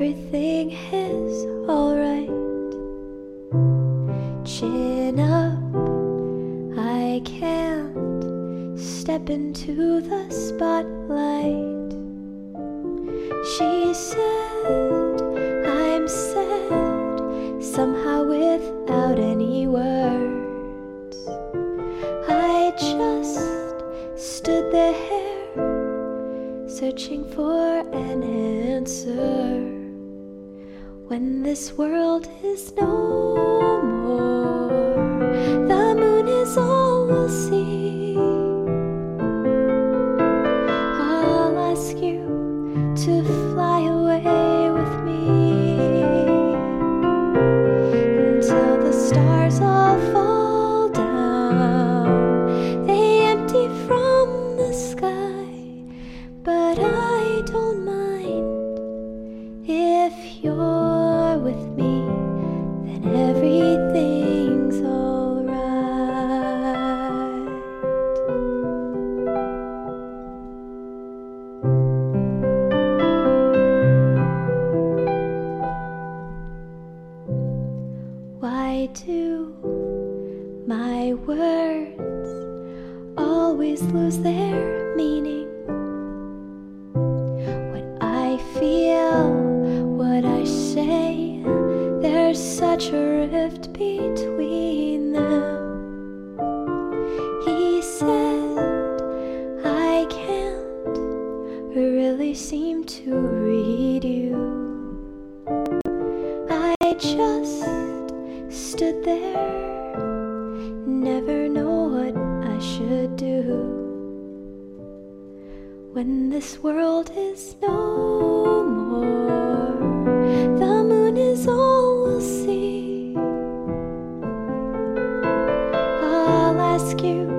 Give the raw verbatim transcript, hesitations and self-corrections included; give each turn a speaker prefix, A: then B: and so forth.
A: everything is alright. Chin up, I can't step into the spotlight. She said I'm sad, somehow without any words. I just stood there, searching for an answer. When this world is no more, the moon is all we'll see. I'll ask you to fly away with me until the stars all fall down. They empty from the sky, but I don't mind. If you're with me, then everything's alright. Why do my words always lose their meaning? What I feel, what I say, there's such a rift between them. He said I can't really seem to read you. I just stood there, never know what I should do. When this world is no more, the moon is all we'll see. I'll ask you